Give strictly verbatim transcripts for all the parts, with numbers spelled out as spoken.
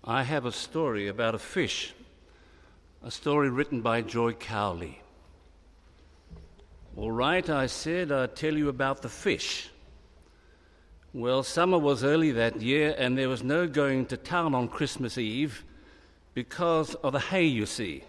I have a story about a fish, a story written by Joy Cowley. All right, I said, I'd tell you about the fish. Well, summer was early that year, and there was no going to town on Christmas Eve because of the hay, you see.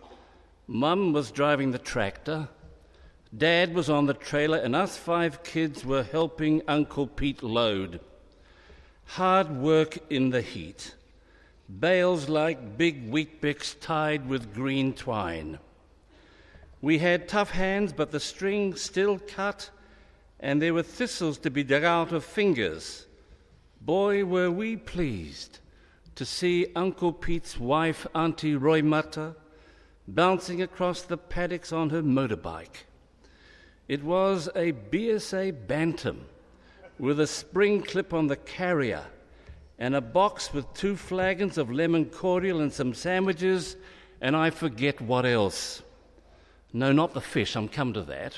Mum was driving the tractor, Dad was on the trailer, and us five kids were helping Uncle Pete load. Hard work in the heat. Bales like big wheat-bix tied with green twine. We had tough hands, but the string still cut, and there were thistles to be dug out of fingers. Boy, were we pleased to see Uncle Pete's wife, Auntie Roymata, bouncing across the paddocks on her motorbike. It was a B S A Bantam with a spring clip on the carrier and a box with two flagons of lemon cordial and some sandwiches, and I forget what else. No, not the fish, I'm come to that.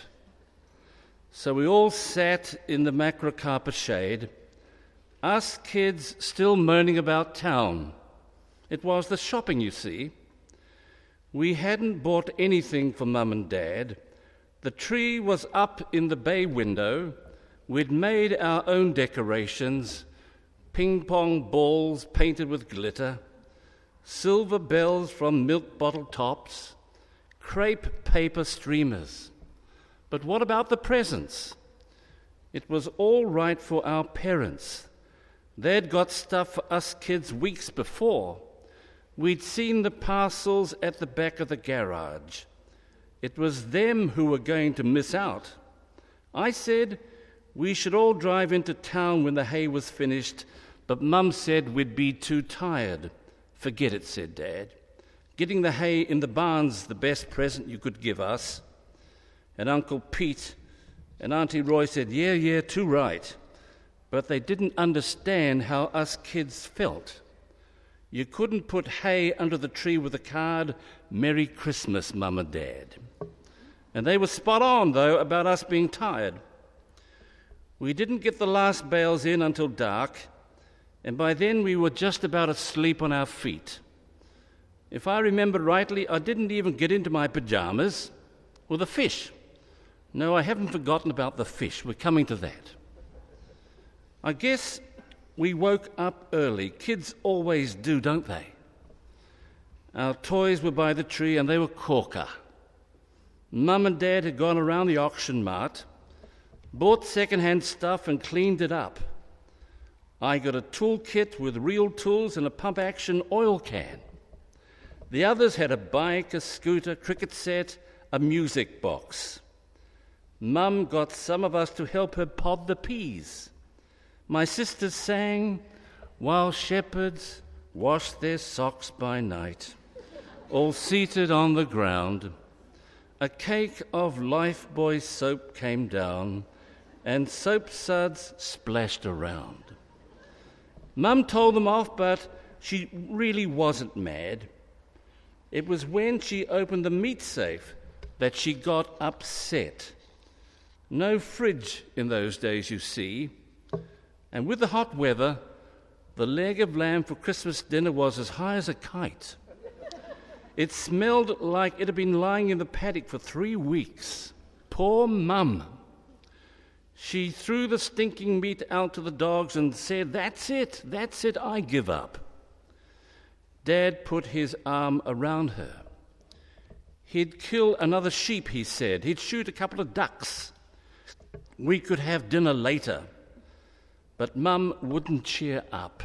So we all sat in the macrocarpa shade, us kids still moaning about town. It was the shopping, you see. We hadn't bought anything for Mum and Dad. The tree was up in the bay window. We'd made our own decorations, ping-pong balls painted with glitter, silver bells from milk bottle tops, crepe paper streamers. But what about the presents? It was all right for our parents. They'd got stuff for us kids weeks before. We'd seen the parcels at the back of the garage. It was them who were going to miss out. I said we should all drive into town when the hay was finished, but Mum said we'd be too tired. Forget it, said Dad. Getting the hay in the barn's the best present you could give us. And Uncle Pete and Auntie Roy said, yeah, yeah, too right. But they didn't understand how us kids felt. You couldn't put hay under the tree with a card, Merry Christmas, Mum and Dad. And they were spot on, though, about us being tired. We didn't get the last bales in until dark, and by then we were just about asleep on our feet. If I remember rightly, I didn't even get into my pajamas, or the fish. No, I haven't forgotten about the fish. We're coming to that. I guess we woke up early. Kids always do, don't they? Our toys were by the tree, and they were corker. Mum and Dad had gone around the auction mart, bought second-hand stuff and cleaned it up. I got a toolkit with real tools and a pump-action oil can. The others had a bike, a scooter, cricket set, a music box. Mum got some of us to help her pod the peas. My sisters sang, while shepherds washed their socks by night, all seated on the ground. A cake of Lifebuoy soap came down, and soap suds splashed around. Mum told them off, but she really wasn't mad. It was when she opened the meat safe that she got upset. No fridge in those days, you see. And with the hot weather, the leg of lamb for Christmas dinner was as high as a kite. It smelled like it had been lying in the paddock for three weeks. Poor Mum. She threw the stinking meat out to the dogs and said, that's it, that's it, I give up. Dad put his arm around her. He'd kill another sheep, he said. He'd shoot a couple of ducks. We could have dinner later. But Mum wouldn't cheer up.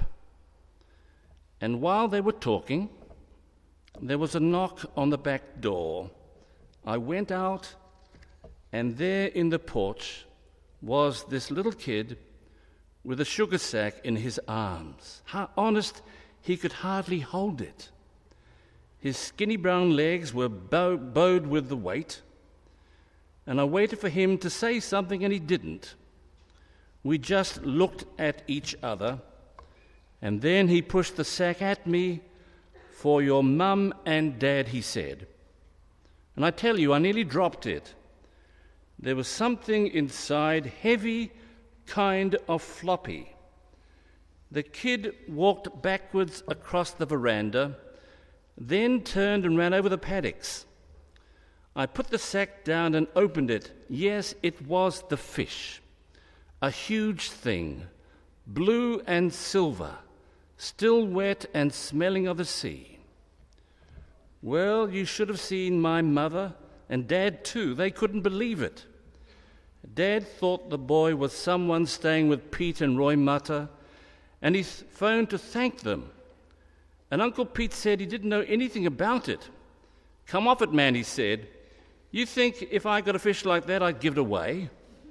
And while they were talking, there was a knock on the back door. I went out, and there in the porch was this little kid with a sugar sack in his arms. How honest, he could hardly hold it. His skinny brown legs were bow- bowed with the weight, and I waited for him to say something, and he didn't. We just looked at each other, and then he pushed the sack at me. For your Mum and Dad, he said. And I tell you, I nearly dropped it. There was something inside, heavy, kind of floppy. The kid walked backwards across the veranda, then turned and ran over the paddocks. I put the sack down and opened it. Yes, it was the fish, a huge thing, blue and silver, still wet and smelling of the sea. Well, you should have seen my mother and Dad too. They couldn't believe it. Dad thought the boy was someone staying with Pete and Roy Mutter, and he phoned to thank them. And Uncle Pete said he didn't know anything about it. "Come off it, man," he said. "You think if I got a fish like that, I'd give it away?"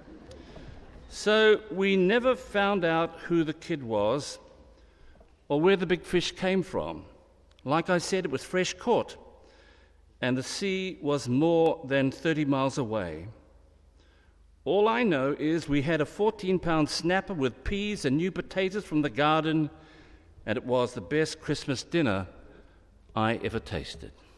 So we never found out who the kid was or where the big fish came from. Like I said, it was fresh caught, and the sea was more than thirty miles away. All I know is we had a fourteen-pound snapper with peas and new potatoes from the garden, and it was the best Christmas dinner I ever tasted.